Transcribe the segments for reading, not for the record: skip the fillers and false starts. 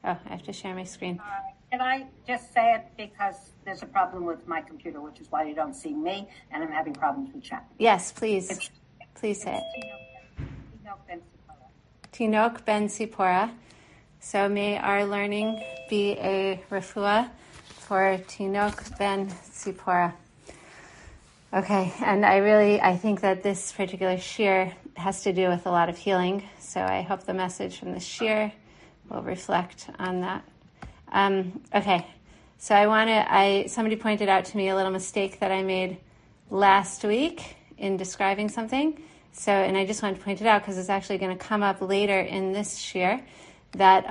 Oh, I have to share my screen. Can I just say it because there's a problem with my computer, which is why you don't see me, and I'm having problems with chat. Yes, please. Please say it. Tinok ben Sipora. So may our learning be a refuah for Tinok ben Sipora. Okay, and I think that this particular shir has to do with a lot of healing, so I hope the message from the shir will reflect on that. Okay, so somebody pointed out to me a little mistake that I made last week in describing something, and I just wanted to point it out because it's actually going to come up later in this shir, that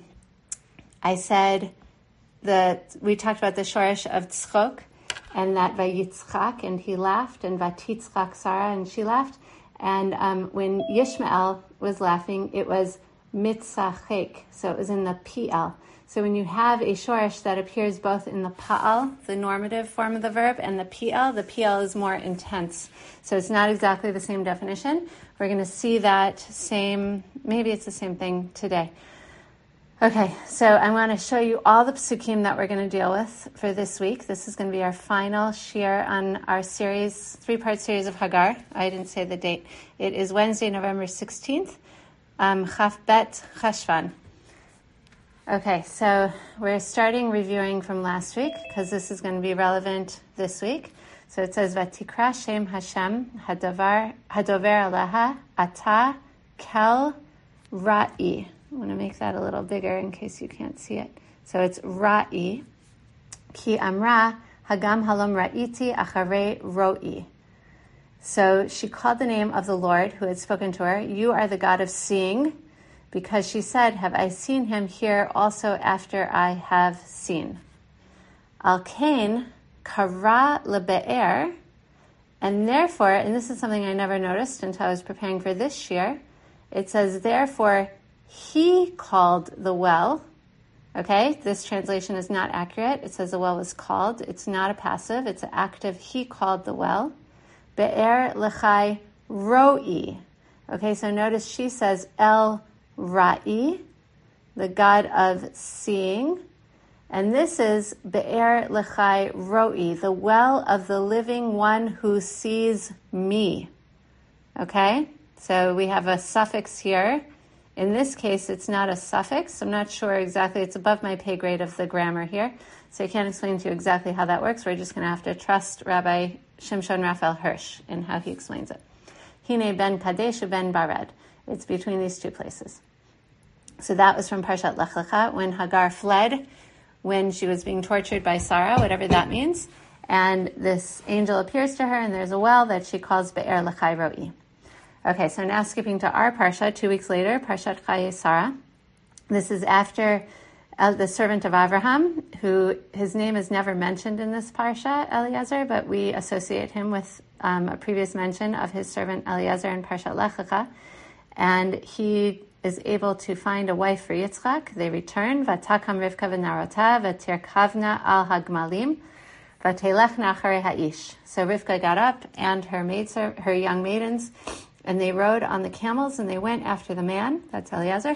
I said that we talked about the shorish of tzchok, and that vayitzchak, and he laughed, and vatitzchak Sarah, and she laughed. And when Yishmael was laughing, it was mitzachek, so it was in the PL. So when you have a shorish that appears both in the pa'al, the normative form of the verb, and the PL is more intense. So it's not exactly the same definition. We're going to see that maybe it's the same thing today. Okay, so I want to show you all the psukim that we're going to deal with for this week. This is going to be our final shir on our series, 3-part series of Hagar. I didn't say the date. It is Wednesday, November 16th, Chaf Bet Cheshvan. Okay, so we're starting reviewing from last week because this is going to be relevant this week. So it says, Vatikra Shem Hashem Hadover Aleha Ata Kel Ra'i. I want to make that a little bigger in case you can't see it. So it's Ra'i. Ki Amra Hagam Halom Ra'iti Acharei Ro'i. So she called the name of the Lord who had spoken to her. You are the God of seeing, because she said, have I seen him here also after I have seen? Al Kain Kara Lebe'er. And therefore, and this is something I never noticed until I was preparing for this shir, it says, therefore, he called the well. Okay, this translation is not accurate. It says the well was called. It's not a passive. It's an active. He called the well. Be'er lechai ro'i. Okay, so notice she says El Ra'i, the God of seeing. And this is Be'er lechai ro'i, the well of the living one who sees me. Okay, so we have a suffix here. In this case, it's not a suffix. I'm not sure exactly. It's above my pay grade of the grammar here. So I can't explain to you exactly how that works. We're just going to have to trust Rabbi Shimshon Raphael Hirsch in how he explains it. Hine ben Kadesh ben Bared. It's between these two places. So that was from Parshat Lech Lecha, when Hagar fled, when she was being tortured by Sarah, whatever that means. And this angel appears to her, and there's a well that she calls Be'er Lechai Ro'i. Okay, so now skipping to our Parsha, 2 weeks later, Parshat Chayei Sarah. This is after the servant of Avraham, who his name is never mentioned in this Parsha, Eliezer, but we associate him with a previous mention of his servant Eliezer in Parshat Lech Lecha. And he is able to find a wife for Yitzchak. They return. Vatakam Rivka v'narota v'tirkavna al hagmalim v'telechna acharei ha'ish. So Rivka got up and her young maidens, and they rode on the camels, and they went after the man. That's Eliezer.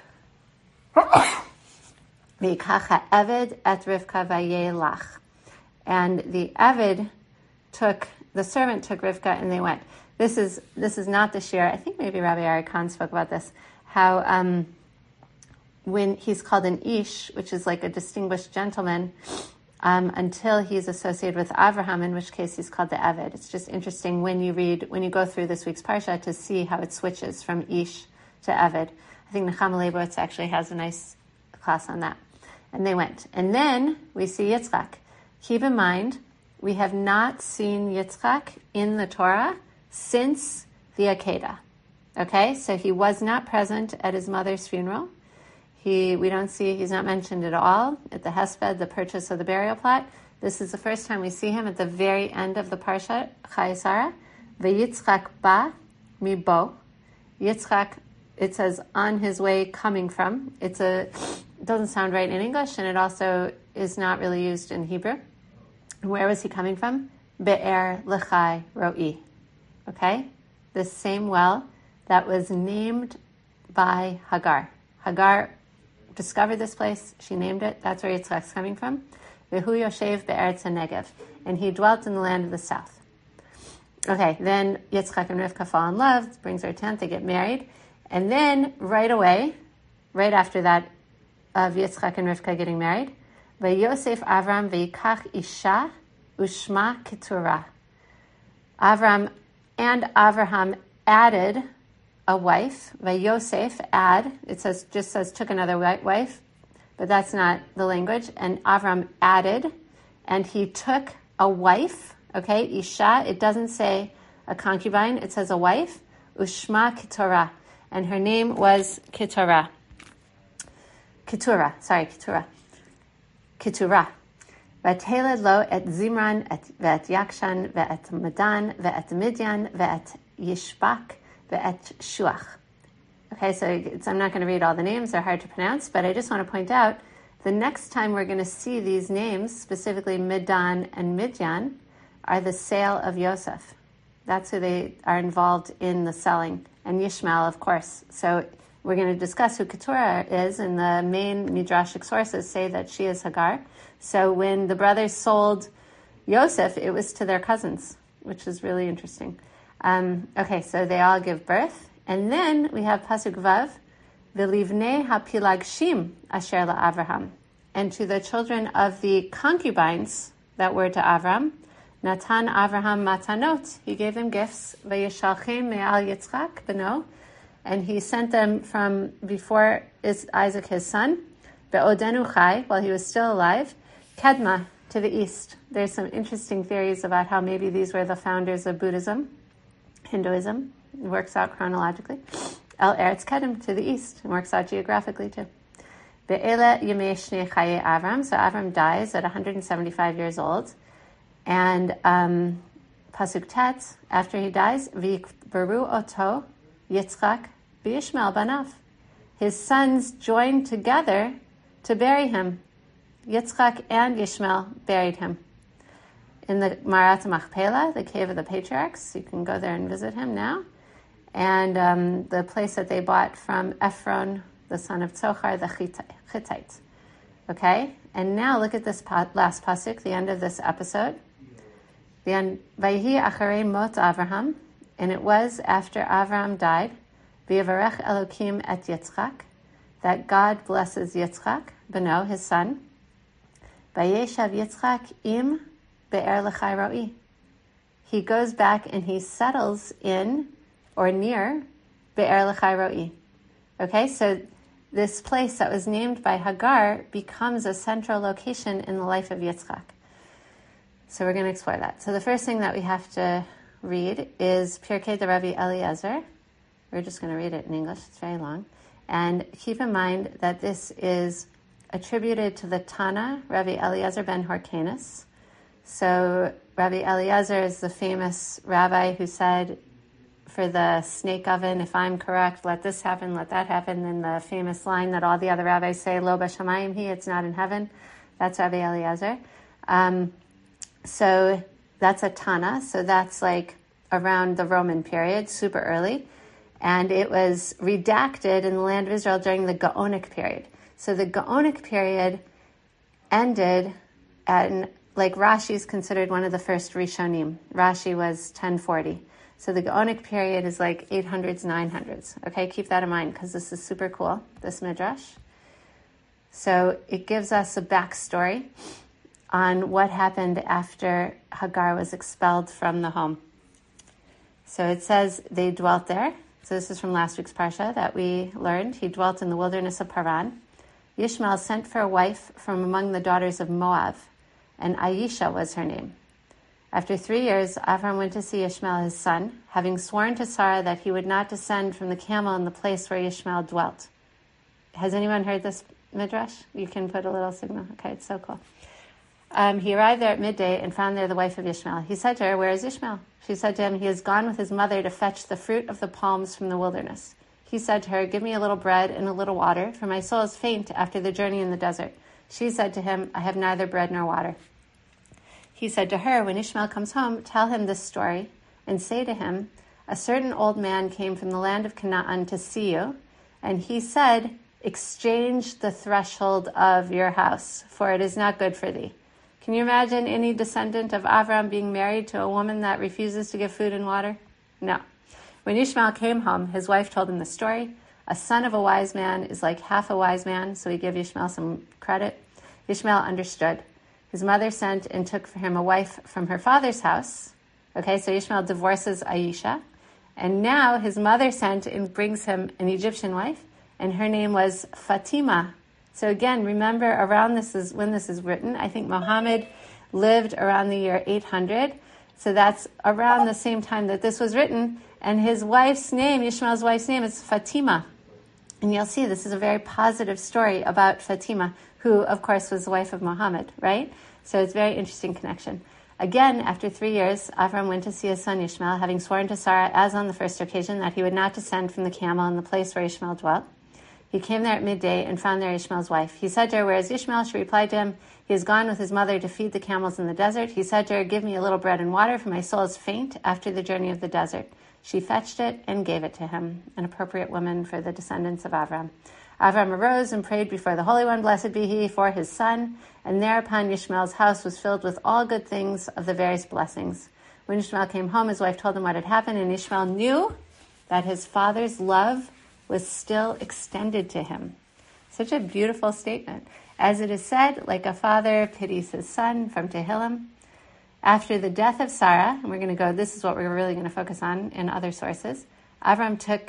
V'yikach ha'eved et Rivka v'yelach. And the servant took Rivka, and they went. This is not the shir. I think maybe Rabbi Ari Khan spoke about this. How when he's called an ish, which is like a distinguished gentleman, until he's associated with Avraham, in which case he's called the Eved. It's just interesting when you go through this week's Parsha to see how it switches from Ish to Eved. I think Nechama Leibowitz actually has a nice class on that. And they went. And then we see Yitzchak. Keep in mind, we have not seen Yitzchak in the Torah since the Akedah. Okay, so he was not present at his mother's funeral. He's not mentioned at all at the Hesped, the purchase of the burial plot. This is the first time we see him at the very end of the Parsha, Chayei Sarah. V'yitzchak ba mibo. Yitzchak, it says on his way coming from. It doesn't sound right in English, and it also is not really used in Hebrew. Where was he coming from? Be'er lechai ro'i. Okay, the same well that was named by Hagar. Hagar discovered this place. She named it. That's where Yitzchak's coming from. V'hu yoshev be'eretz HaNegev. And he dwelt in the land of the south. Okay, then Yitzchak and Rivka fall in love, brings her tent, they get married. And then right away, right after that, of Yitzchak and Rivka getting married, Vayosef Avram v'yikach isha ushma Keturah. Avram and Avraham added a wife. Vayosef, add, just says took another wife, but that's not the language. And Avram added, and he took a wife. Okay, isha, it doesn't say a concubine, it says a wife. Ushma Keturah, and her name was Keturah. Keturah. V'teled lo et Zimran ve'et Yakshan ve'et Madan ve'et Midyan ve'et Yishbak ve'et Shuach. Okay, so I'm not going to read all the names, they're hard to pronounce, but I just want to point out the next time we're going to see these names, specifically Midan and Midyan, are the sale of Yosef. That's who they are involved in the selling. And Yishmael, of course. So we're going to discuss who Keturah is, and the main Midrashic sources say that she is Hagar. So when the brothers sold Yosef, it was to their cousins, which is really interesting. Okay, so they all give birth. And then we have Pasuk Vav, V'livnei hapilagshim asher la'Avraham. And to the children of the concubines that were to Avram, Natan Avraham matanot. He gave them gifts. Vayishalchem me'al Yitzchak beno. And he sent them from before Isaac his son, Be'odenu chai, while he was still alive, Kedma, to the east. There's some interesting theories about how maybe these were the founders of Buddhism, Hinduism. It works out chronologically. El Eretz Kedem, to the east. It works out geographically too. Be'ele yemei shnei chaye Avram. So Avram dies at 175 years old. And Pasuk Tet, after he dies, V'yikberu oto Yitzchak b'Yishmael banav. His sons joined together to bury him. Yitzchak and Yishmael buried him in the Marat Machpelah, the cave of the patriarchs. You can go there and visit him now. And the place that they bought from Ephron, the son of Tzochar, the Hittite. Okay? And now look at this last pasuk, the end of this episode. The end, Vayhi acharei mot Avraham, and it was after Avraham died, V'yavarech Elokim et Yitzchak, that God blesses Yitzchak, Beno, his son. Vayeshav Yitzchak im be'er l'chai ro'i. He goes back and he settles in or near be'er l'chai ro'i. Okay, so this place that was named by Hagar becomes a central location in the life of Yitzchak. So we're going to explore that. So the first thing that we have to read is Pirkei de Rabbi Eliezer. We're just going to read it in English. It's very long. And keep in mind that this is attributed to the Tana, Rabbi Eliezer ben Horkanus. So Rabbi Eliezer is the famous rabbi who said, for the snake oven, if I'm correct, let this happen, let that happen. And the famous line that all the other rabbis say, Lo b'shamayim hi, it's not in heaven. That's Rabbi Eliezer. So that's a Tana. So that's like around the Roman period, super early. And it was redacted in the land of Israel during the Gaonic period. So the Gaonic period ended at, like Rashi is considered one of the first Rishonim. Rashi was 1040. So the Gaonic period is like 800s, 900s. Okay, keep that in mind because this is super cool, this Midrash. So it gives us a backstory on what happened after Hagar was expelled from the home. So it says they dwelt there. So this is from last week's Parsha that we learned. He dwelt in the wilderness of Paran. Yishmael sent for a wife from among the daughters of Moab, and Aisha was her name. After 3 years, Avram went to see Ishmael his son, having sworn to Sarah that he would not descend from the camel in the place where Ishmael dwelt. Has anyone heard this Midrash? You can put a little signal. Okay, it's so cool. He arrived there at midday and found there the wife of Ishmael. He said to her, "Where is Ishmael?" She said to him, "He has gone with his mother to fetch the fruit of the palms from the wilderness." He said to her, "Give me a little bread and a little water, for my soul is faint after the journey in the desert." She said to him, "I have neither bread nor water." He said to her, "When Ishmael comes home, tell him this story, and say to him, 'A certain old man came from the land of Canaan to see you, and he said, exchange the threshold of your house, for it is not good for thee. Can you imagine any descendant of Avram being married to a woman that refuses to give food and water? No. When Ishmael came home, his wife told him the story. A son of a wise man is like half a wise man, so he gave Ishmael some credit. Ishmael understood. His mother sent and took for him a wife from her father's house. Okay, so Ishmael divorces Aisha. And now his mother sent and brings him an Egyptian wife, and her name was Fatima. So again, remember, when this is written. I think Muhammad lived around the year 800. So that's around the same time that this was written. And his wife's name, Ishmael's wife's name, is Fatima. And you'll see this is a very positive story about Fatima, who, of course, was the wife of Muhammad, right? So it's a very interesting connection. Again, after 3 years, Avram went to see his son Ishmael, having sworn to Sarah, as on the first occasion, that he would not descend from the camel in the place where Ishmael dwelt. He came there at midday and found there Ishmael's wife. He said to her, "Where is Ishmael?" She replied to him, "He has gone with his mother to feed the camels in the desert." He said to her, "Give me a little bread and water, for my soul is faint after the journey of the desert." She fetched it and gave it to him, an appropriate woman for the descendants of Avram. Avram arose and prayed before the Holy One, blessed be he, for his son, and thereupon Ishmael's house was filled with all good things of the various blessings. When Ishmael came home, his wife told him what had happened, and Ishmael knew that his father's love was still extended to him. Such a beautiful statement. As it is said, like a father pities his son, from Tehillim. After the death of Sarah, and this is what we're really going to focus on in other sources, Avram took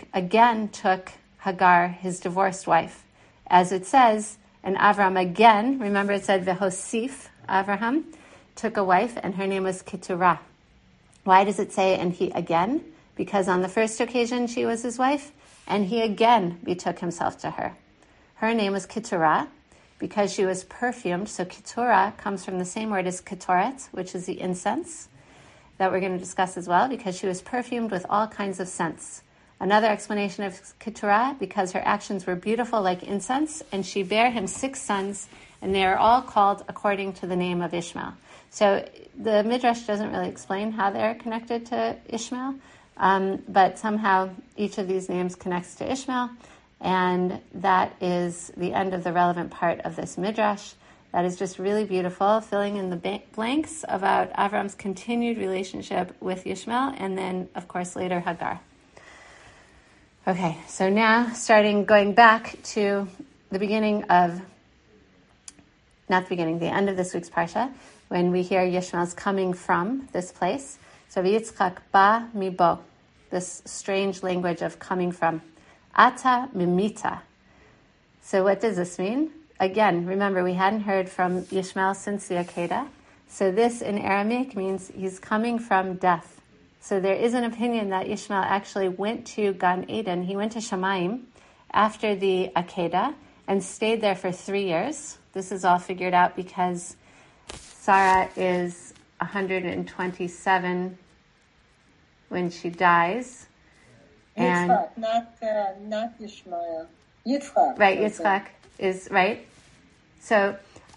Hagar, his divorced wife. As it says, and Avram again, remember it said, Vehosif, Avraham, took a wife, and her name was Keturah. Why does it say, and he again? Because on the first occasion she was his wife, and he again betook himself to her. Her name was Keturah, because she was perfumed. So Keturah comes from the same word as Ketoret, which is the incense that we're going to discuss as well, because she was perfumed with all kinds of scents. Another explanation of Keturah, because her actions were beautiful like incense, and she bare him 6 sons, and they are all called according to the name of Ishmael. So the Midrash doesn't really explain how they're connected to Ishmael, but somehow each of these names connects to Ishmael, and that is the end of the relevant part of this Midrash. That is just really beautiful, filling in the blanks about Avram's continued relationship with Ishmael, and then, of course, later Hagar. Okay, so now going back to the end of this week's Parsha, when we hear Yishmael's coming from this place. So Yitzchak ba mibo, this strange language of coming from. Ata mimita. So what does this mean? Again, remember, we hadn't heard from Yishmael since the Akedah. So this in Aramaic means he's coming from death. So there is an opinion that Ishmael actually went to Gan Eden. He went to Shamayim after the Akedah and stayed there for 3 years. This is all figured out because Sarah is 127 when she dies. And Yitzchak, not Ishmael. Yitzchak. Right, Yitzchak is right. So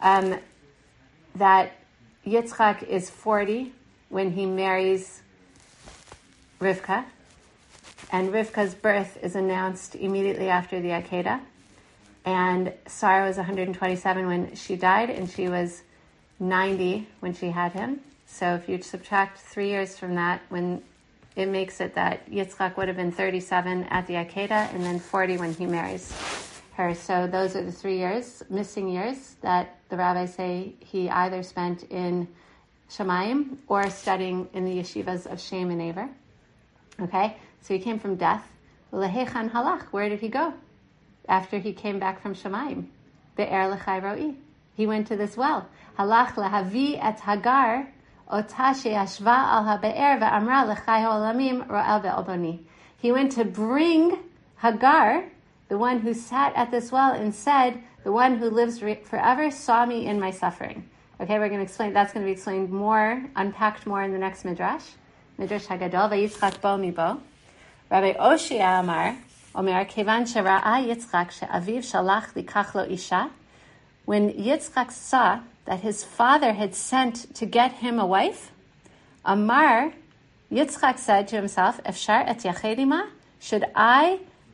that Yitzchak is 40 when he marries Rivka, and Rivka's birth is announced immediately after the Akedah. And Sarah was 127 when she died, and she was 90 when she had him. So if you subtract 3 years from that, when it makes it that Yitzchak would have been 37 at the Akedah and then 40 when he marries her. So those are the 3 years, missing years, that the rabbis say he either spent in Shamayim or studying in the yeshivas of Shem and Aver. Okay, so he came from death. Lehechan halach, where did he go after he came back from Shamayim? Be'er l'chai ro'i. He went to this well. Halach lahavi et Hagar, ota she'ashva al ha'be'er ve'amra l'chai ha'olamim ro'el be'oboni. He went to bring Hagar, the one who sat at this well and said, the one who lives forever saw me in my suffering. Okay, we're going to explain, that's going to be explained more, unpacked more in the next Midrash. Midrash Hagadol, Vayitzchak bo mibo. Rabbi Oshia Amar, Omer, Kevan shera'a Yitzchak she'aviv shalach likach lo isha. When Yitzchak saw that his father had sent to get him a wife, Amar, Yitzchak said to himself, Efshar et yachedima, should I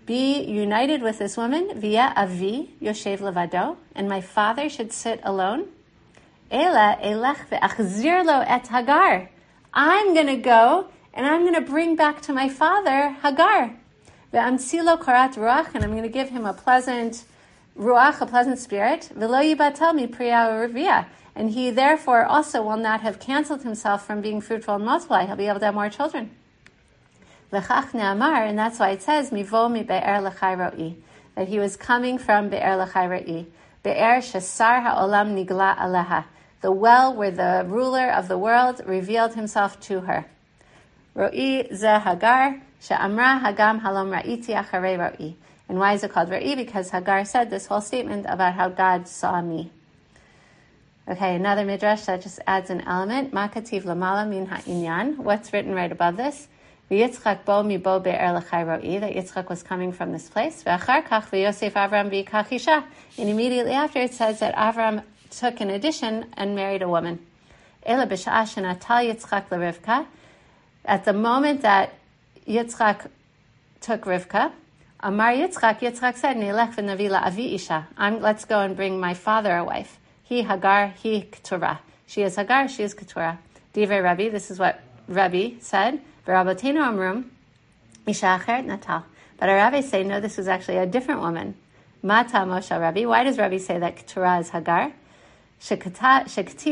be united with this woman, via avi yoshev levado, and my father should sit alone. Ela elech ve'achzir lo et Hagar. I'm going to go and I'm going to bring back to my father Hagar. Ve'amsilo karat ruach, and I'm going to give him a pleasant ruach, a pleasant spirit. V'lo yibatel mi priya urvia, and he therefore also will not have canceled himself from being fruitful and multiply. He'll be able to have more children. V'chach ne'amar, and that's why it says mivo mi be'er l'chai ro'i, that he was coming from be'er l'chai ro'i, be'er shesar ha'olam nigla aleha, the well where the ruler of the world revealed himself to her. Ro'i ze Hagar, she'amra hagam halom ra'iti acharei ro'i. And why is it called Ro'i? Because Hagar said this whole statement about how God saw me. Okay, another midrash that just adds an element. Ma kativ lamala min ha'inyan. What's written right above this? V'yitzchak bo mi bo be'er l'chai ro'i, that Yitzchak was coming from this place. V'achar kach v'yosef Avram v'yikach isha. And immediately after it says that Avram took an addition and married a woman. Ela b'sha'ah shenatal Yitzchak l'Rivka. At the moment that Yitzchak took Rivka, Amar Yitzchak said, Neilech v'navi la'avi isha. Let's go and bring my father a wife. He Hagar, he Keturah. She is Hagar, she is Keturah. Divrei Rabbi, this is what Rabbi said. V'rabotenu amrum, isha acheret natal. But our rabbis say, no, this was actually a different woman. Mata Moshe Rabbi. Why does Rabbi say that Keturah is Hagar? Because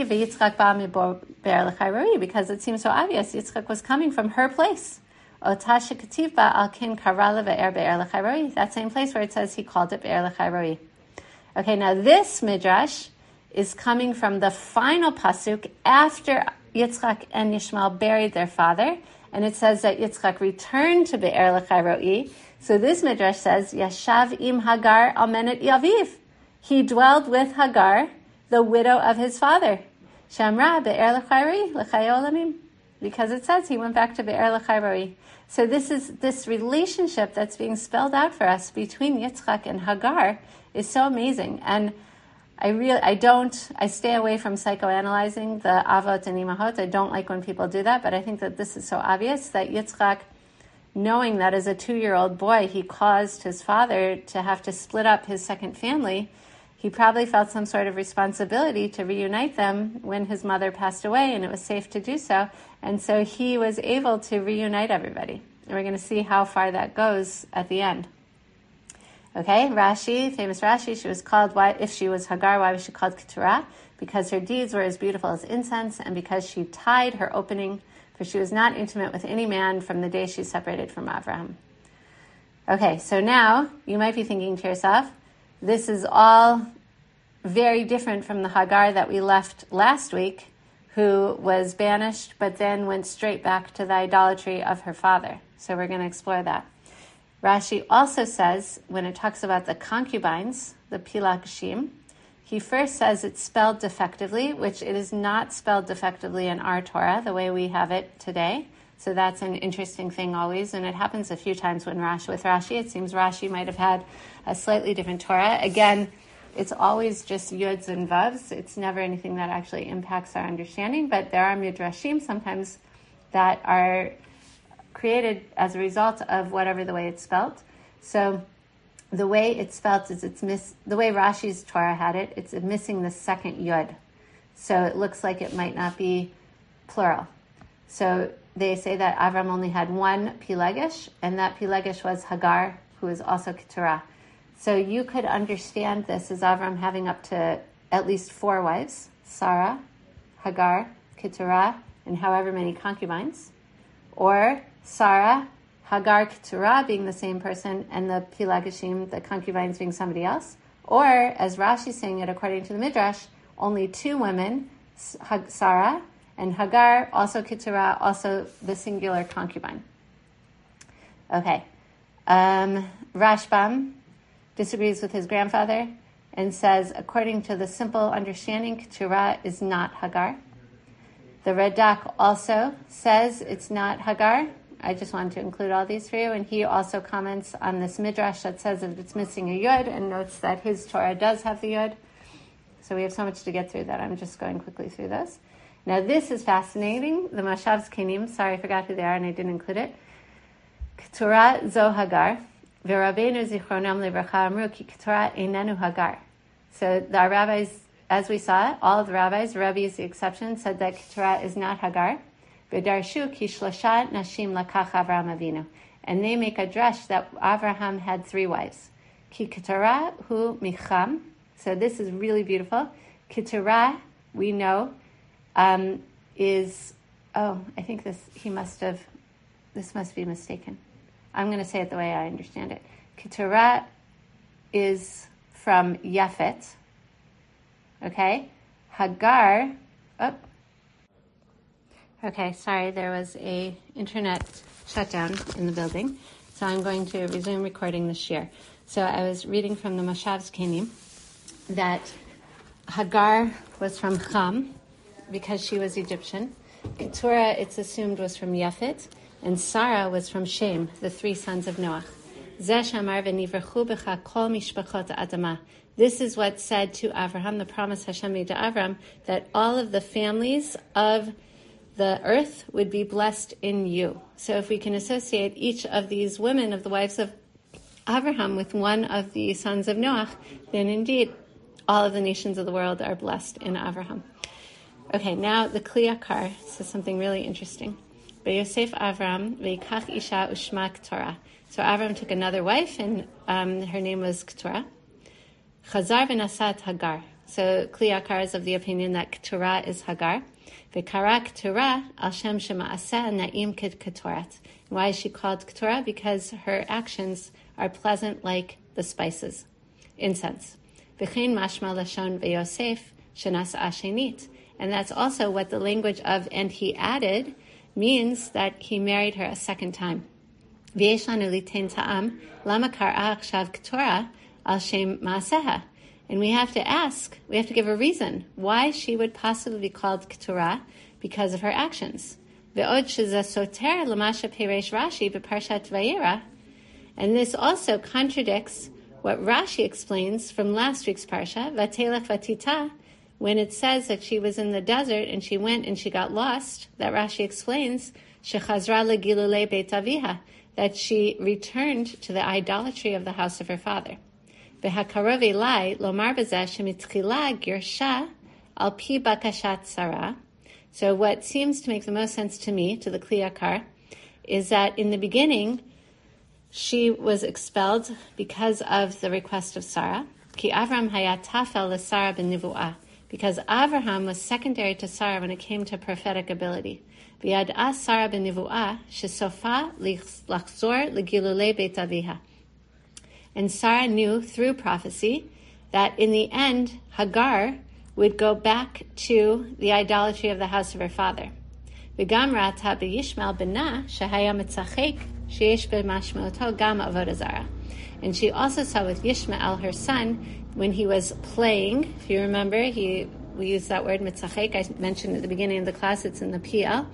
it seems so obvious. Yitzchak was coming from her place. That same place where it says he called it Be'er L'chai Ro'i. Okay, now this midrash is coming from the final pasuk after Yitzchak and Yishmael buried their father, and it says that Yitzchak returned to Be'er L'chai Ro'i. So this midrash says, Yashav im Hagar almenet Yaviv. He dwelled with Hagar, the widow of his father. Shamra be'er l'chai ro'i l'chai olamim. Because it says he went back to be'er l'chai ro'i. So this relationship that's being spelled out for us between Yitzchak and Hagar is so amazing. And I stay away from psychoanalyzing the avot and imahot. I don't like when people do that, but I think that this is so obvious that Yitzchak, knowing that as a 2-year-old boy, he caused his father to have to split up his second family, he probably felt some sort of responsibility to reunite them when his mother passed away, and it was safe to do so. And so he was able to reunite everybody. And we're going to see how far that goes at the end. Okay, Rashi, famous Rashi, she was called, if she was Hagar, why was she called Keturah? Because her deeds were as beautiful as incense, and because she tied her opening, for she was not intimate with any man from the day she separated from Abraham. Okay, so now you might be thinking to yourself, this is all very different from the Hagar that we left last week, who was banished but then went straight back to the idolatry of her father. So we're going to explore that. Rashi also says, when it talks about the concubines, the Pilagshim, he first says it's spelled defectively, which it is not spelled defectively in our Torah, the way we have it today. So that's an interesting thing always, and it happens a few times with Rashi. It seems Rashi might have had a slightly different Torah. Again, it's always just yuds and vavs. It's never anything that actually impacts our understanding, but there are midrashim sometimes that are created as a result of whatever the way it's spelt. So the way it's spelt is the way Rashi's Torah had it, it's missing the second yud. So it looks like it might not be plural. So they say that Avram only had one Pilegesh, and that Pilegesh was Hagar, who is also Keturah. So you could understand this as Avram having up to at least 4 wives, Sarah, Hagar, Keturah, and however many concubines. Or Sarah, Hagar, Keturah being the same person, and the Pilegeshim, the concubines, being somebody else. Or, as Rashi's saying it according to the Midrash, only 2 women, Sarah and Hagar, also Keturah, also the singular concubine. Okay. Rashbam disagrees with his grandfather and says, according to the simple understanding, Keturah is not Hagar. The Radak also says it's not Hagar. I just wanted to include all these for you. And he also comments on this midrash that says that it's missing a yud and notes that his Torah does have the yud. So we have so much to get through that I'm just going quickly through those. Now this is fascinating. The Mashav Zkenim, sorry I forgot who they are and I didn't include it. Keturah Zo Hagar. V'Rabbeinu Zichronam Livracha Amru Ki Keturah Einenu Hagar. So the rabbis, as we saw, all of the rabbis, Rabbi is the exception, said that Keturah is not Hagar. V'Darshu Ki Shlosha Nashim Lakach Avraham Avinu. And they make a drush that Avraham had 3 wives. Ki Keturah hu Micham. So this is really beautiful. Keturah, we know, is, I think this must be mistaken. I'm going to say it the way I understand it. Keturah is from Yafet. Okay? Hagar, okay, sorry, there was a internet shutdown in the building, so I'm going to resume recording this year. So I was reading from the Moshav Zkenim that Hagar was from Cham because she was Egyptian. Keturah, it's assumed, was from Yafet, and Sarah was from Shem, the 3 sons of Noach. This is what said to Avraham, the promise Hashem made to Avraham, that all of the families of the earth would be blessed in you. So if we can associate each of these women, of the wives of Avraham, with one of the sons of Noach, then indeed all of the nations of the world are blessed in Avraham. Okay, now the Kli Yakar says something really interesting. Yosef Avram ve'ikach isha ushma Keturah. So Avram took another wife, and her name was Keturah. Chazar v'nasat Hagar. So Kli Yakar is of the opinion that Keturah is Hagar. Ve'kara Keturah al shem shema'aseh na'im Keturat. Why is she called Keturah? Because her actions are pleasant like the spices, incense. V'chein mashma lashon ve'Yosef shenas ashenit. And that's also what the language of "and he added" means, that he married her a second time. V'yeshlanu litein ta'am lama kar'a achshav Keturah al shem ma'aseha. And we have to give a reason why she would possibly be called Keturah, because of her actions. Ve'od sheza soter l'masha peresh Rashi b'parshat Vayera. And this also contradicts what Rashi explains from last week's parsha, Vatelech Vatita, when it says that she was in the desert and she went and she got lost. That Rashi explains, Shechazra legilulei beit aviha, that she returned to the idolatry of the house of her father. V'hakarov elai lomar b'zeh shemitchila girsha al pi bakashat Sarah. So what seems to make the most sense to me, to the Kli Yakar, is that in the beginning she was expelled because of the request of Sarah. Ki Avram hayat tafel l'Sarah b'nivu'ah. Because Avraham was secondary to Sarah when it came to prophetic ability. V'yad'a Sarah b'nivu'ah shesofa lachzor legilulei beit aviha. And Sarah knew through prophecy that in the end, Hagar would go back to the idolatry of the house of her father. V'gam ra'ata b'Yishmael b'na shehaya mitzachek sheyesh b'mashmoto gam avodah zarah. And she also saw with Yishmael, her son, when he was playing, if you remember, we used that word mitzachek, I mentioned at the beginning of the class, it's in the PL,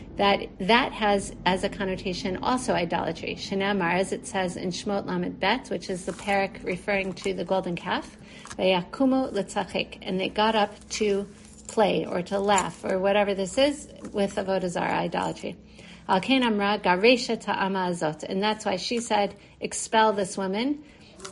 that has as a connotation also idolatry. Shenamar, as it says in Shmot Lamed Bet, which is the parak referring to the golden calf, Vayakumu litzachek, and they got up to play or to laugh or whatever this is with avodah zarah, idolatry. Al-Kain Amra Garesha Ta'ama Azot, and that's why she said, expel this woman,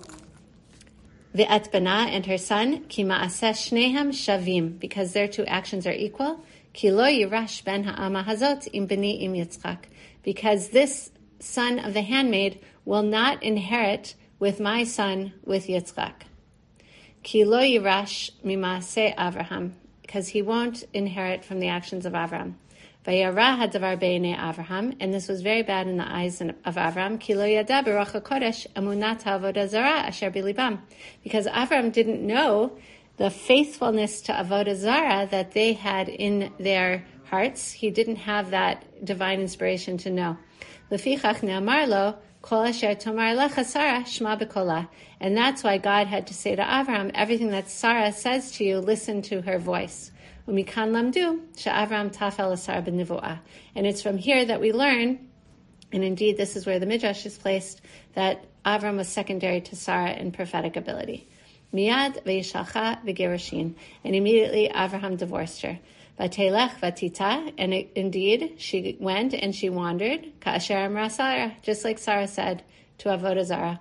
Ve'et Bana, and her son, Ki Ma'aseh Shnehem Shavim, because their 2 actions are equal, Ki Lo Yirash Ben Ha'ama Hazot Im Beni Im Yitzchak, because this son of the handmaid will not inherit with my son, with Yitzchak. Ki Lo Yirash Mima'aseh Avraham, because he won't inherit from the actions of Avraham. Vayara hadavar b'nei Avraham, and this was very bad in the eyes of Avraham. Ki lo yada b'ruach hakodesh emunat avodah zarah asher b'libam, because Avraham didn't know the faithfulness to avodah zarah that they had in their hearts. He didn't have that divine inspiration to know. Lefichach ne'amar lo kol asher tomar lecha Sarah shma b'kola, and that's why God had to say to Avraham, everything that Sarah says to you, listen to her voice. Umikan lamdu she'Avram tafel l'Sarah b'nivu'ah. And it's from here that we learn, and indeed this is where the Midrash is placed, that Avram was secondary to Sarah in prophetic ability. Miyad ve'yishalcha v'gerushin. And immediately Avraham divorced her. Vatelech vatita, and indeed she went and she wandered, ka'asher amra Sarah, just like Sarah said, to avodah zarah.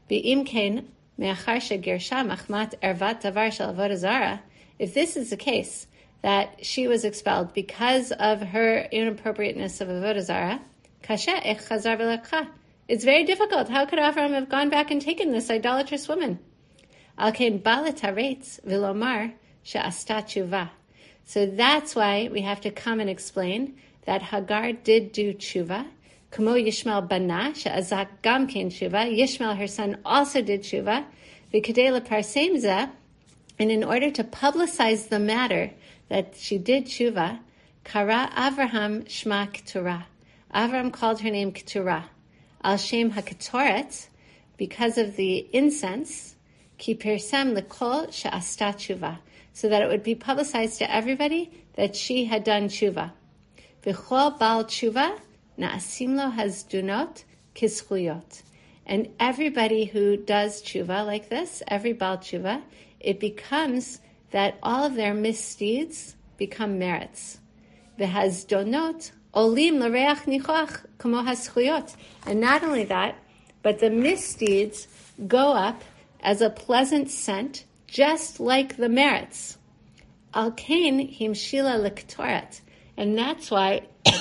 V'im kein me'achar shegirsha machmat ervat davar shel avodah zara. If this is the case, that she was expelled because of her inappropriateness of avodah zara, kasha ech chazar v'lekcha. It's very difficult. How could Avram have gone back and taken this idolatrous woman? Al kein balet haretz v'lomar she'asta tshuva. So that's why we have to come and explain that Hagar did do tshuva. Kamo Yishmael bana she'azak gam kein tshuva. Yishmael, her son, also did tshuva. V'kadei leparsem zeh, and in order to publicize the matter that she did tshuva, kara Avraham shma Keturah. Avram called her name Keturah. Al shem haketoret, because of the incense, ki pirsem lekol she'asta tshuva, so that it would be publicized to everybody that she had done tshuva. V'chol bal tshuva na'asim lo hazdunot kischuyot. And everybody who does tshuva like this, every bal tshuva, it becomes that all of their misdeeds become merits. V'hazdonot olim l'reach nichoach kamo haschuyot. And not only that, but the misdeeds go up as a pleasant scent, just like the merits. Al kain himshila lektoret. And that's why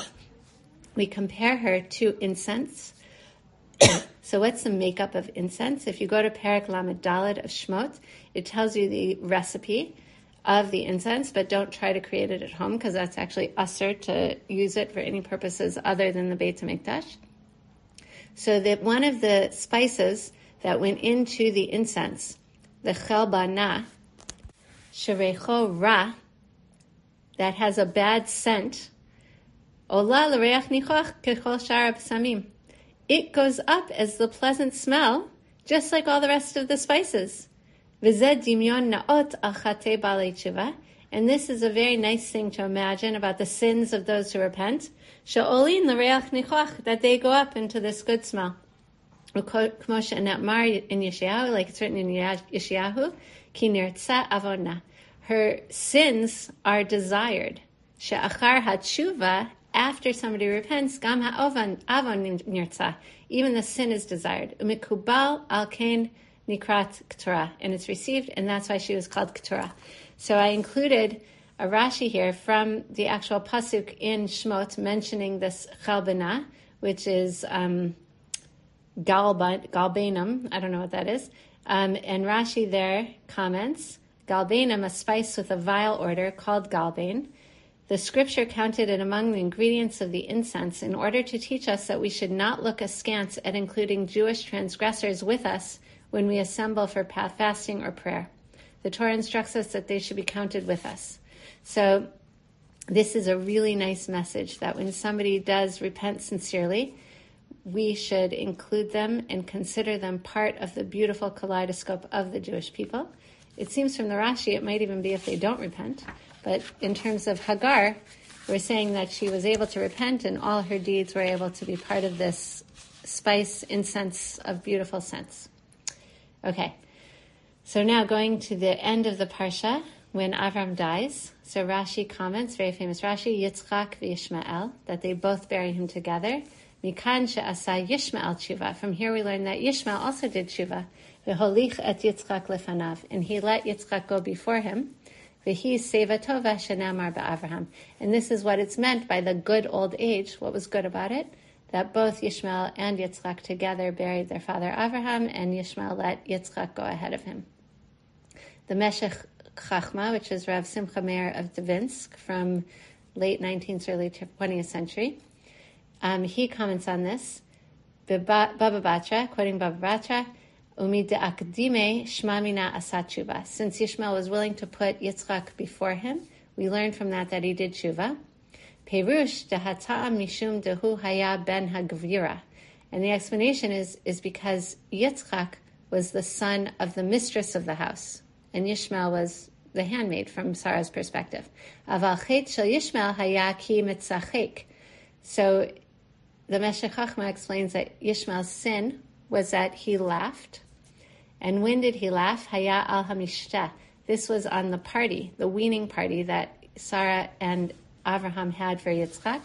we compare her to incense. So what's the makeup of incense? If you go to Perek Lamed Daled of Shmot, it tells you the recipe of the incense, but don't try to create it at home because that's actually usher to use it for any purposes other than the Beit HaMikdash. So that one of the spices that went into the incense, the chelbana, sherecho ra, that has a bad scent, ola l'reach nichoach kechol shar psamim. It goes up as the pleasant smell, just like all the rest of the spices. V'zeh dimyon naot al chatei balei tshuva. And this is a very nice thing to imagine about the sins of those who repent. She'olin l'reach nichoach, that they go up into this good smell. Kmo she'natmar in Yeshayahu, like it's written in Yeshayahu, ki nirtza avona. Her sins are desired. She'achar hatshuva, after somebody repents, gam ha'avon nirtza, even the sin is desired. Umikubal al kain nikrat keturah, and it's received, and that's why she was called keturah. So I included a Rashi here from the actual pasuk in Shmot mentioning this chalbana, which is galbanum. I don't know what that is. And Rashi there comments, galbanum, a spice with a vile odor called galbane. The scripture counted it among the ingredients of the incense in order to teach us that we should not look askance at including Jewish transgressors with us when we assemble for fasting or prayer. The Torah instructs us that they should be counted with us. So this is a really nice message that when somebody does repent sincerely, we should include them and consider them part of the beautiful kaleidoscope of the Jewish people. It seems from the Rashi it might even be if they don't repent. But in terms of Hagar, we're saying that she was able to repent and all her deeds were able to be part of this spice, incense of beautiful scents. Okay, so now going to the end of the Parsha, when Avram dies. So Rashi comments, very famous Rashi, Yitzchak v'Yishmael, that they both bury him together. Mikan she'asa Yishmael tshuva. From here we learn that Yishmael also did tshuva. V'holich et Yitzchak lefanav. And he let Yitzchak go before him. V'hi seva tova shenamar ba'Avraham. And this is what it's meant by the good old age. What was good about it? That both Yishmael and Yitzchak together buried their father Avraham, and Yishmael let Yitzchak go ahead of him. The Meshech Chachma, which is Rav Simcha Meir of Dvinsk from late 19th, early 20th century, he comments on this. Baba Batra, quoting Baba Batra, Umi de'akdime shmamina asat tshuva. Since Yishmael was willing to put Yitzchak before him, we learn from that he did tshuva. Perush dehata'am mishum dehu haya ben hagvira. And the explanation is because Yitzchak was the son of the mistress of the house, and Yishmael was the handmaid from Sarah's perspective. Aval chet shel Yishmael haya ki mitzachek. So the Meshech Chachma explains that Yishmael's sin was that he laughed. And when did he laugh? Haya al hamishta. This was on the party, the weaning party that Sarah and Avraham had for Yitzchak.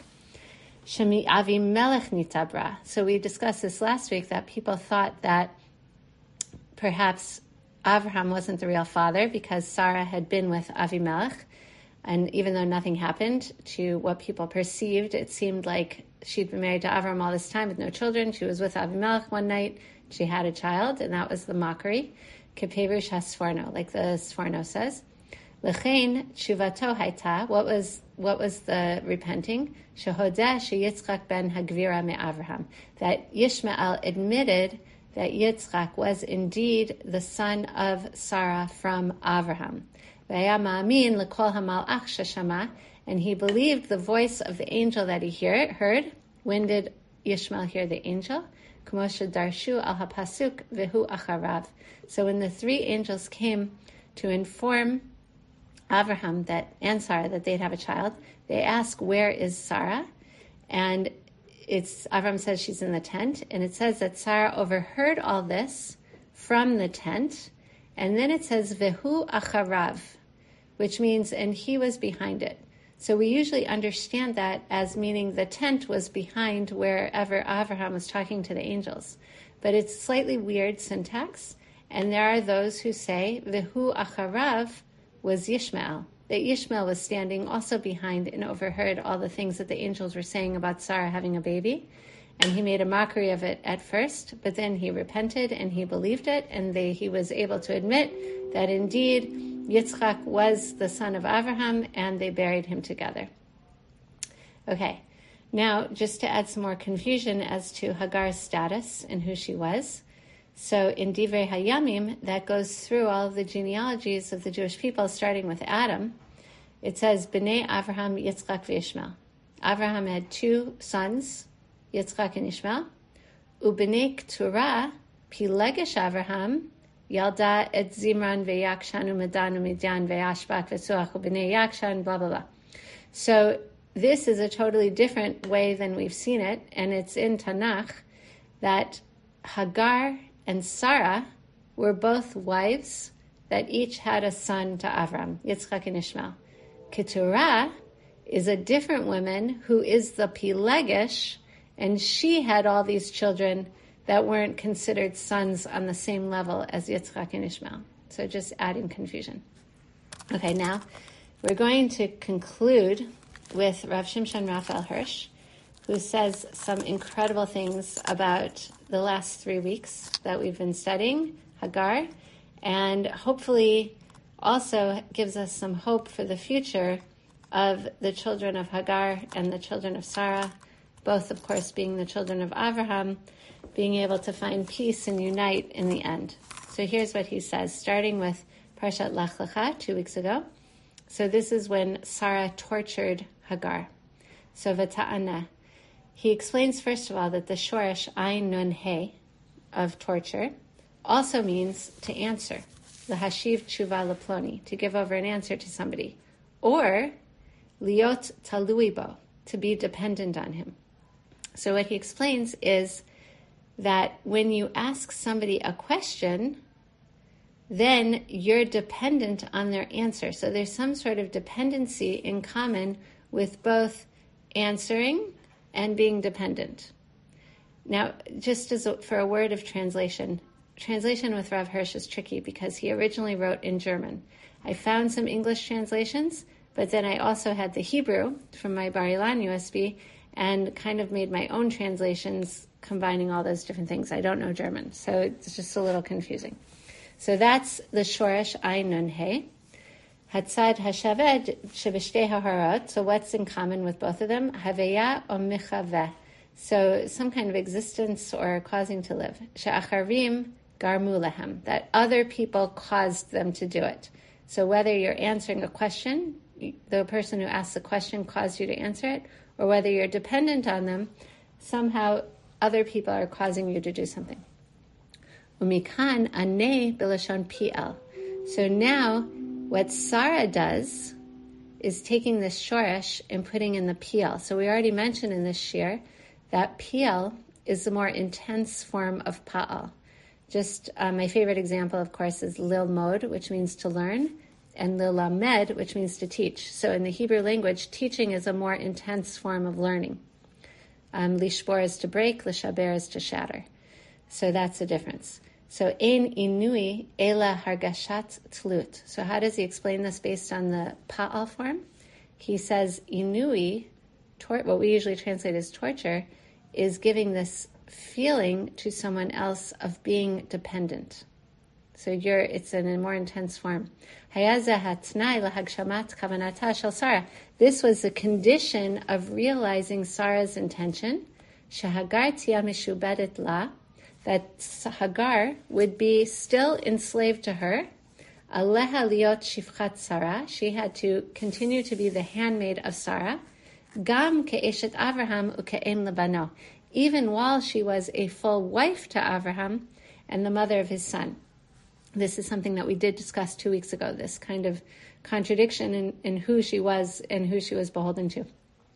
Shemi Avi Melech Nitabra. So we discussed this last week, that people thought that perhaps Avraham wasn't the real father because Sarah had been with Avimelech, and even though nothing happened to what people perceived, it seemed like she'd been married to Avraham all this time with no children. She was with Avimelech one night, she had a child, and that was the mockery. Keperush HaSforno, like the Sforno says. L'chein tshuvato haita, what was the repenting? Shehodeh sheYitzchak ben Hagvira me'Avraham, that Yishmael admitted that Yitzchak was indeed the son of Sarah from Avraham. V'haya ma'amin l'kol hamalach sheshama, and he believed the voice of the angel that he heard. When did Yishmael hear the angel? K'mo shedarshu al hapasuk v'hu acharav. So when the three angels came to inform Avraham and Sarah that they'd have a child, they ask, where is Sarah? And Avraham says she's in the tent, and it says that Sarah overheard all this from the tent, and then it says Vehu acharav, which means and he was behind it. So we usually understand that as meaning the tent was behind wherever Avraham was talking to the angels. But it's slightly weird syntax, and there are those who say Vehu acharav was Yishmael, that Yishmael was standing also behind and overheard all the things that the angels were saying about Sarah having a baby. And he made a mockery of it at first, but then he repented and he believed it, and he was able to admit that indeed Yitzchak was the son of Avraham, and they buried him together. Okay, now just to add some more confusion as to Hagar's status and who she was. So in Divrei Hayamim, that goes through all of the genealogies of the Jewish people, starting with Adam. It says, B'nai Avraham, Yitzchak, v'Yishmael. Avraham had two sons, Yitzchak and Ishmael. U'b'nai Keturah, Pilegesh Avraham, Yalda et Zimran ve'Yakshan u'Medan u'Midian ve'Ashbak ve'Suach u'b'nai Yakshan, blah, blah, blah. So this is a totally different way than we've seen it, and it's in Tanakh that Hagar and Sarah were both wives that each had a son to Avram, Yitzchak and Ishmael. Keturah is a different woman who is the Pilegesh, and she had all these children that weren't considered sons on the same level as Yitzchak and Ishmael. So just adding confusion. Okay, now we're going to conclude with Rav Shimshon Raphael Hirsch, who says some incredible things about the last 3 weeks that we've been studying, Hagar, and hopefully also gives us some hope for the future of the children of Hagar and the children of Sarah, both, of course, being the children of Avraham, being able to find peace and unite in the end. So here's what he says, starting with Parshat Lech Lecha 2 weeks ago. So this is when Sarah tortured Hagar. So V'ta'aneh. He explains, first of all, that the shoresh ayin nun he of torture also means to answer, the hashiv tshuva leploni, to give over an answer to somebody, or liot talui bo, to be dependent on him. So what he explains is that when you ask somebody a question, then you're dependent on their answer. So there's some sort of dependency in common with both answering and being dependent. Now, just for a word of translation with Rav Hirsch is tricky because he originally wrote in German. I found some English translations, but then I also had the Hebrew from my Bar Ilan USB and kind of made my own translations combining all those different things. I don't know German, so it's just a little confusing. So that's the shoresh ayin nun he. Hatzad hashaved shebishtei haharot. So what's in common with both of them? Haveya or michaveh. So some kind of existence or causing to live. She'acharim garmu lehem. That other people caused them to do it. So whether you're answering a question, the person who asks the question caused you to answer it, or whether you're dependent on them, somehow other people are causing you to do something. Umikan aneh bilashon pl. So now what Sarah does is taking this shoresh and putting in the pl. So we already mentioned in this shir that pl is the more intense form of pa'al. Just my favorite example, of course, is lilmod, which means to learn, and lilamed, which means to teach. So in the Hebrew language, teaching is a more intense form of learning. Lishbor is to break, lishaber is to shatter. So that's the difference. So ein inui ela hargashat tlut. So how does he explain this based on the pa'al form? He says inui, what we usually translate as torture, is giving this feeling to someone else of being dependent. So it's in a more intense form. This was the condition of realizing Sarah's intention, that Hagar would be still enslaved to her. She had to continue to be the handmaid of Sarah, even while she was a full wife to Avraham and the mother of his son. This is something that we did discuss 2 weeks ago, this kind of contradiction in who she was and who she was beholden to.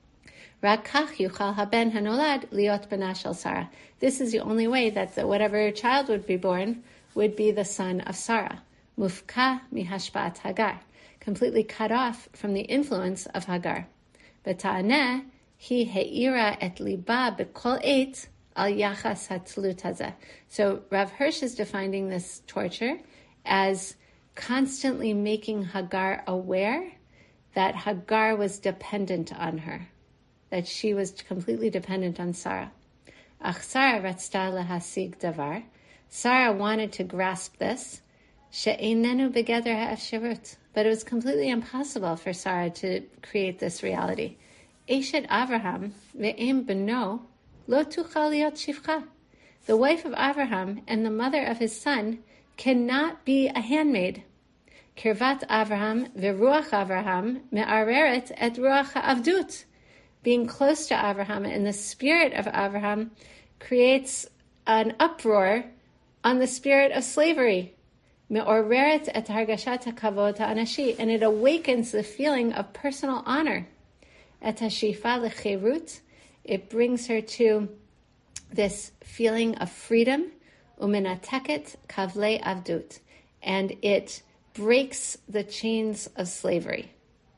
This is the only way that whatever child would be born would be the son of Sarah. Mufka mihashpa'at Hagar, completely cut off from the influence of Hagar. B'ta'aneh hi he'ira et liba b'kol eit al yachas hatlut hazeh. So Rav Hirsch is defining this torture as constantly making Hagar aware that Hagar was dependent on her, that she was completely dependent on Sarah. Ach Sarah ratzta lahasig davar. Sarah wanted to grasp this. She'einenu begeder ha'efsherut. But it was completely impossible for Sarah to create this reality. Eshet Avraham ve'em beno lo tuchal liot shivcha. The wife of Avraham and the mother of his son cannot be a handmaid. Kirvat Avraham ve'ruach Avraham me'areret et ruach ha'avdut. Being close to Avraham and the spirit of Avraham creates an uproar on the spirit of slavery. Me'oreret et hargashat hakavod ha'anashi, and it awakens the feeling of personal honor. Et hashifa lecherut, it brings her to this feeling of freedom. Umenateket kavle avdut, and it breaks the chains of slavery.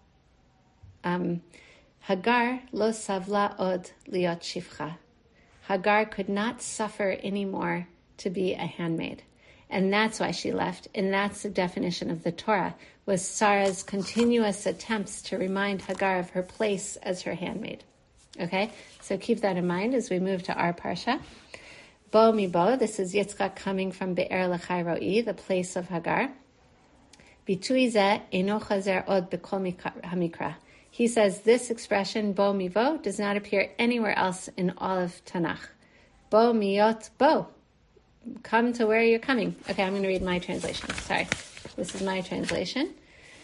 Hagar lo savla od liot shivcha. Hagar could not suffer anymore to be a handmaid. And that's why she left. And that's the definition of the Torah, was Sarah's continuous attempts to remind Hagar of her place as her handmaid. Okay? So keep that in mind as we move to our parsha. Bo mi bo, this is Yitzchak coming from Be'er Lachai Ro'i, the place of Hagar. Bitui zeh eno chazer od b'kol hamikra. He says this expression, bo mi bo, does not appear anywhere else in all of Tanakh. Bo miot bo. Come to where you're coming. Okay, I'm going to read my translation. Sorry. This is my translation.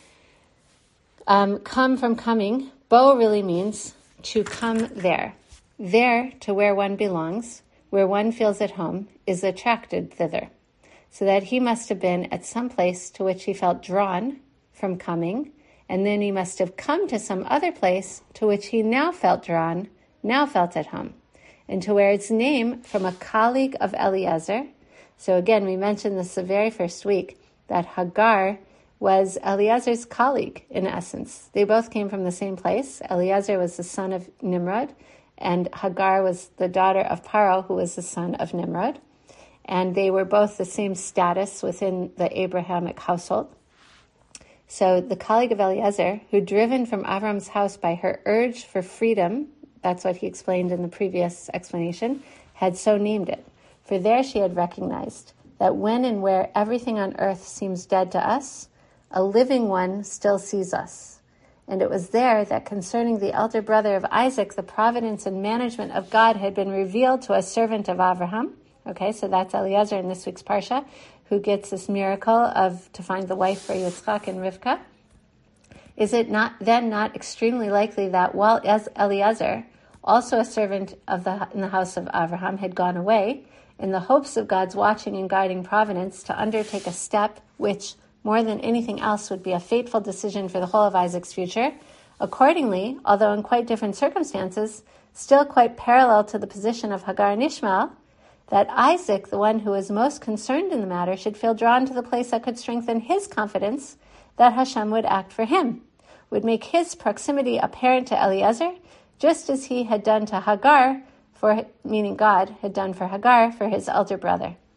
Come from coming. Bo really means to come there. There, to where one belongs, where one feels at home, is attracted thither. So that he must have been at some place to which he felt drawn from coming, and then he must have come to some other place to which he now felt drawn, now felt at home, and to where its name from a colleague of Eliezer. So again, we mentioned this the very first week, that Hagar was Eliezer's colleague, in essence. They both came from the same place. Eliezer was the son of Nimrod, and Hagar was the daughter of Paro, who was the son of Nimrod. And they were both the same status within the Abrahamic household. So the colleague of Eliezer, who driven from Avram's house by her urge for freedom, that's what he explained in the previous explanation, had so named it. For there she had recognized that when and where everything on earth seems dead to us, a living one still sees us. And it was there that concerning the elder brother of Isaac, the providence and management of God had been revealed to a servant of Avraham. Okay, so that's Eliezer in this week's Parsha, who gets this miracle to find the wife for Yitzchak and Rivka. Is it not extremely likely that while as Eliezer, also a servant in the house of Avraham, had gone away, in the hopes of God's watching and guiding providence, to undertake a step which, more than anything else, would be a fateful decision for the whole of Isaac's future, accordingly, although in quite different circumstances, still quite parallel to the position of Hagar and Ishmael, that Isaac, the one who was most concerned in the matter, should feel drawn to the place that could strengthen his confidence that Hashem would act for him, would make his proximity apparent to Eliezer, just as he had done to Hagar, meaning God had done for Hagar, for his elder brother.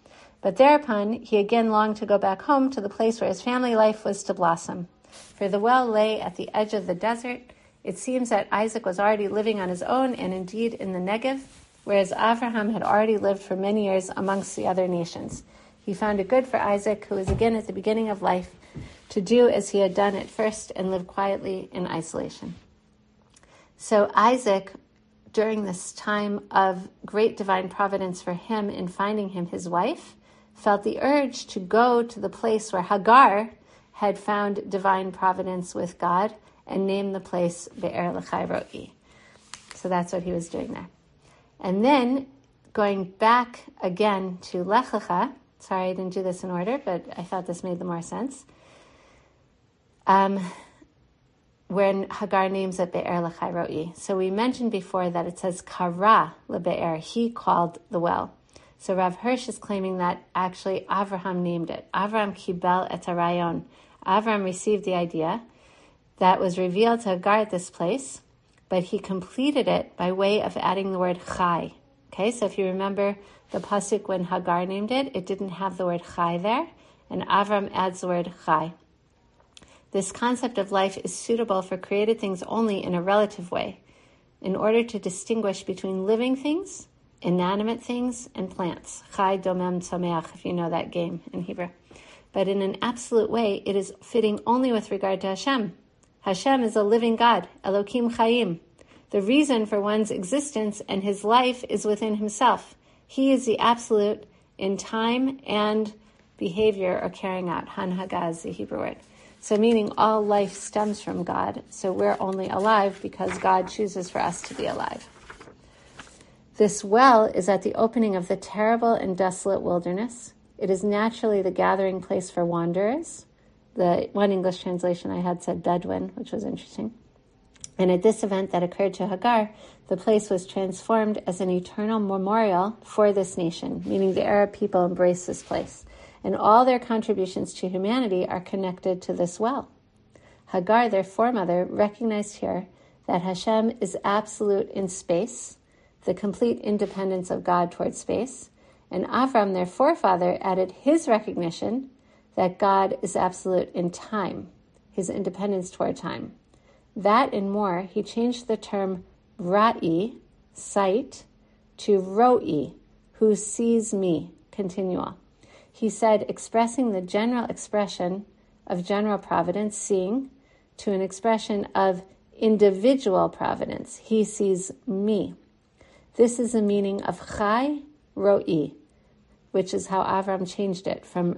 But thereupon he again longed to go back home to the place where his family life was to blossom. For the well lay at the edge of the desert. It seems that Isaac was already living on his own and indeed in the Negev, whereas Avraham had already lived for many years amongst the other nations. He found it good for Isaac, who was again at the beginning of life, to do as he had done at first and live quietly in isolation. So Isaac, during this time of great divine providence for him in finding him his wife, felt the urge to go to the place where Hagar had found divine providence with God and named the place Be'er L'chai Roi. So that's what he was doing there. And then going back again to Lech Lecha, sorry I didn't do this in order, but I thought this made the more sense. When Hagar names it Be'er L'chai Roi. So we mentioned before that it says Kara LeBe'er, he called the well. So Rav Hirsch is claiming that actually Avraham named it. Avraham kibel et harayon. Avraham received the idea that was revealed to Hagar at this place, but he completed it by way of adding the word chai. Okay, so if you remember the pasuk when Hagar named it, it didn't have the word chai there, and Avraham adds the word chai. This concept of life is suitable for created things only in a relative way, in order to distinguish between living things, inanimate things, and plants. Chai domem tzomeach, if you know that game in Hebrew. But in an absolute way, it is fitting only with regard to Hashem. Hashem is a living God, Elokim Chaim. The reason for one's existence and his life is within himself. He is the absolute in time and behavior or carrying out. Hanhaga is the Hebrew word. So meaning all life stems from God. So we're only alive because God chooses for us to be alive. This well is at the opening of the terrible and desolate wilderness. It is naturally the gathering place for wanderers. The one English translation I had said Bedouin, which was interesting. And at this event that occurred to Hagar, the place was transformed as an eternal memorial for this nation, meaning the Arab people embraced this place. And all their contributions to humanity are connected to this well. Hagar, their foremother, recognized here that Hashem is absolute in space, the complete independence of God towards space, and Avram, their forefather, added his recognition that God is absolute in time, his independence toward time. That and more, he changed the term ra'i, sight, to ro'i, who sees me, continual. He said, expressing the general expression of general providence, seeing, to an expression of individual providence. He sees me. This is the meaning of chai ro'i, which is how Avram changed it from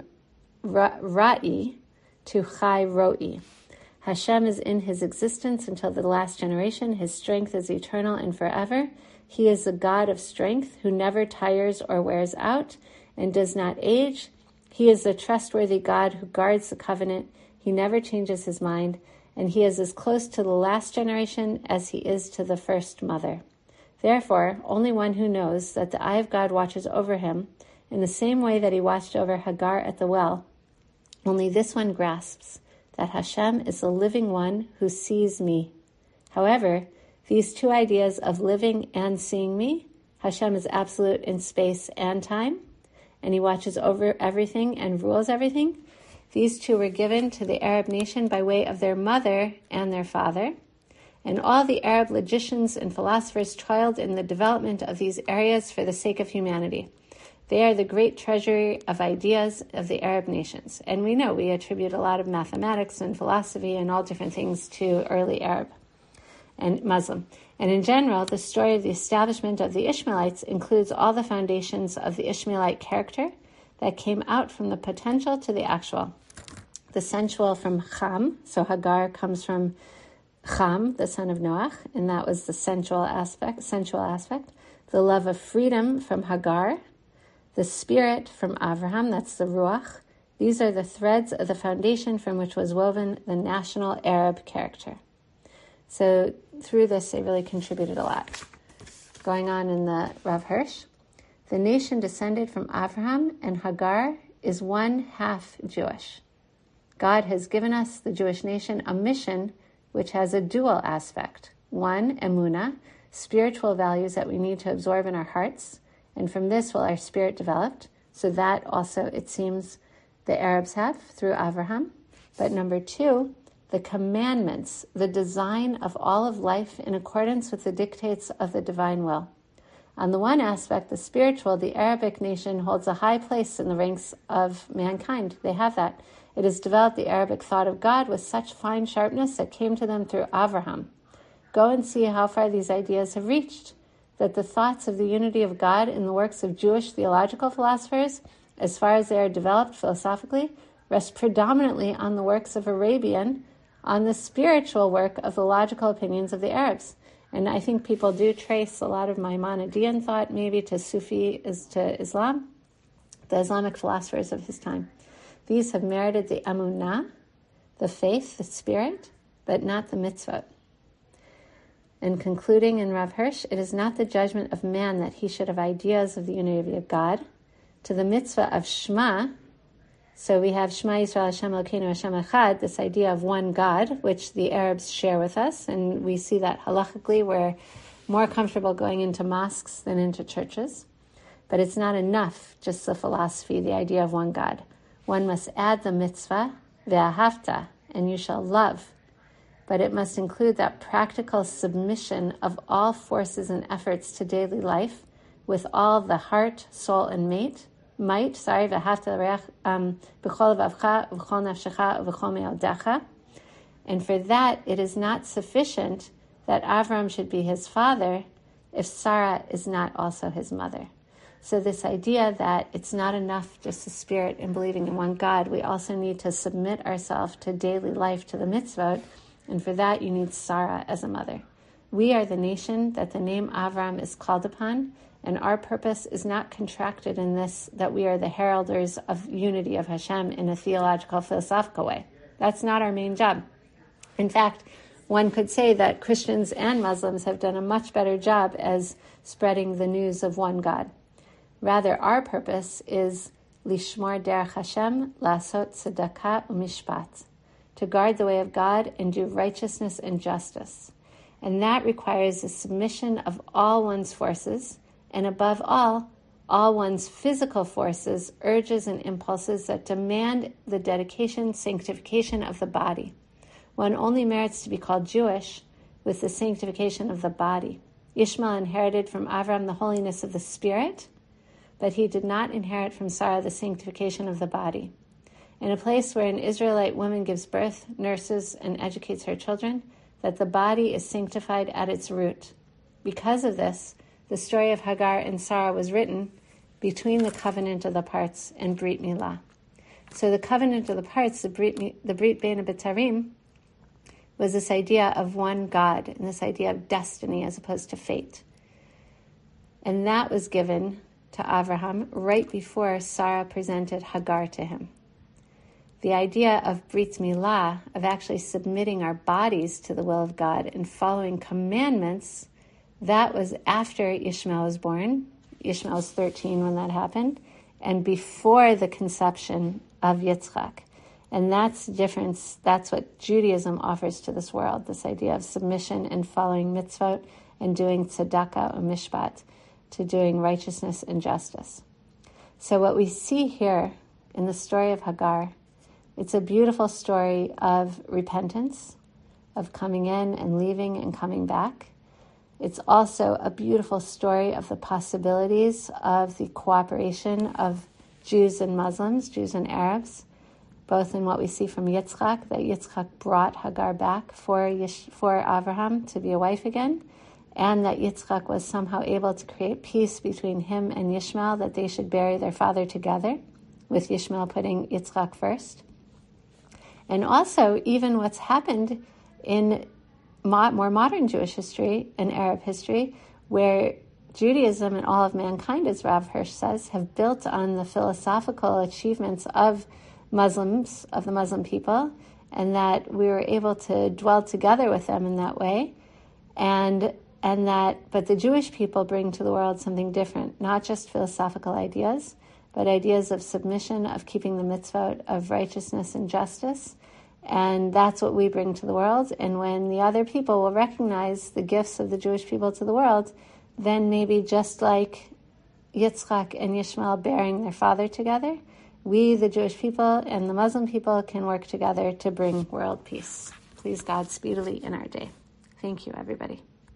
ra'i to chai ro'i. Hashem is in his existence until the last generation. His strength is eternal and forever. He is the God of strength who never tires or wears out and does not age. He is the trustworthy God who guards the covenant. He never changes his mind, and he is as close to the last generation as he is to the first mother. Therefore, only one who knows that the eye of God watches over him in the same way that he watched over Hagar at the well, only this one grasps that Hashem is the living one who sees me. However, these two ideas of living and seeing me, Hashem is absolute in space and time, and he watches over everything and rules everything. These two were given to the Arab nation by way of their mother and their father, and all the Arab logicians and philosophers toiled in the development of these areas for the sake of humanity. They are the great treasury of ideas of the Arab nations. And we know we attribute a lot of mathematics and philosophy and all different things to early Arab and Muslim. And in general, the story of the establishment of the Ishmaelites includes all the foundations of the Ishmaelite character that came out from the potential to the actual. The sensual from Cham, so Hagar comes from Cham, the son of Noach, and that was the sensual aspect. The love of freedom from Hagar, the spirit from Avraham, that's the Ruach. These are the threads of the foundation from which was woven the national Arab character. So through this, they really contributed a lot. Going on in the Rav Hirsch, the nation descended from Avraham and Hagar is one half Jewish. God has given us, the Jewish nation, a mission which has a dual aspect. One, emunah, spiritual values that we need to absorb in our hearts, and from this will our spirit develop. So that also, it seems, the Arabs have through Avraham. But number two, the commandments, the design of all of life in accordance with the dictates of the divine will. On the one aspect, the spiritual, the Arabic nation holds a high place in the ranks of mankind. They have that. It has developed the Arabic thought of God with such fine sharpness that came to them through Avraham. Go and see how far these ideas have reached, that the thoughts of the unity of God in the works of Jewish theological philosophers, as far as they are developed philosophically, rest predominantly on the works of Arabian, on the spiritual work of the logical opinions of the Arabs. And I think people do trace a lot of Maimonidean thought maybe to Sufi, to Islam, the Islamic philosophers of his time. These have merited the emunah, the faith, the spirit, but not the mitzvot. And concluding in Rav Hirsch, it is not the judgment of man that he should have ideas of the unity of God. To the mitzvah of Shema, so we have Shema Yisrael Hashem Elokeinu Hashem Echad, this idea of one God, which the Arabs share with us, and we see that halachically we're more comfortable going into mosques than into churches. But it's not enough, just the philosophy, the idea of one God. One must add the mitzvah, ve'ahavta, and you shall love. But it must include that practical submission of all forces and efforts to daily life with all the heart, soul, and might, ve'ahavta l'reach b'chol levavcha u'b'chol nafshecha u'b'chol me'odecha. And for that, it is not sufficient that Avram should be his father if Sarah is not also his mother. So this idea that it's not enough just the spirit and believing in one God, we also need to submit ourselves to daily life, to the mitzvot, and for that you need Sarah as a mother. We are the nation that the name Avram is called upon, and our purpose is not contracted in this, that we are the heralders of unity of Hashem in a theological, philosophical way. That's not our main job. In fact, one could say that Christians and Muslims have done a much better job as spreading the news of one God. Rather, our purpose is lishmar derech Hashem, lasot tzedakah u'mishpat, to guard the way of God and do righteousness and justice. And that requires the submission of all one's forces, and above all one's physical forces, urges, and impulses that demand the dedication, sanctification of the body. One only merits to be called Jewish with the sanctification of the body. Ishmael inherited from Avram the holiness of the spirit, but he did not inherit from Sarah the sanctification of the body. In a place where an Israelite woman gives birth, nurses, and educates her children, that the body is sanctified at its root. Because of this, the story of Hagar and Sarah was written between the covenant of the parts and Brit Milah. So the covenant of the parts, the Brit Bein HaBetarim, was this idea of one God and this idea of destiny as opposed to fate. And that was given to Avraham right before Sarah presented Hagar to him. The idea of Brit Milah, of actually submitting our bodies to the will of God and following commandments, that was after Ishmael was born. Ishmael was 13 when that happened, and before the conception of Yitzchak. And that's the difference. That's what Judaism offers to this world, this idea of submission and following mitzvot and doing tzedakah or mishpat, to doing righteousness and justice. So what we see here in the story of Hagar, it's a beautiful story of repentance, of coming in and leaving and coming back. It's also a beautiful story of the possibilities of the cooperation of Jews and Muslims, Jews and Arabs, both in what we see from Yitzchak, that Yitzchak brought Hagar back for Avraham to be a wife again, and that Yitzchak was somehow able to create peace between him and Ishmael, that they should bury their father together, with Ishmael putting Yitzchak first. And also, even what's happened in more modern Jewish history and Arab history, where Judaism and all of mankind, as Rav Hirsch says, have built on the philosophical achievements of Muslims, of the Muslim people, and that we were able to dwell together with them in that way, but the Jewish people bring to the world something different, not just philosophical ideas, but ideas of submission, of keeping the mitzvot, of righteousness and justice. And that's what we bring to the world. And when the other people will recognize the gifts of the Jewish people to the world, then maybe just like Yitzchak and Yishmael bearing their father together, we, the Jewish people and the Muslim people, can work together to bring world peace. Please God, speedily in our day. Thank you, everybody.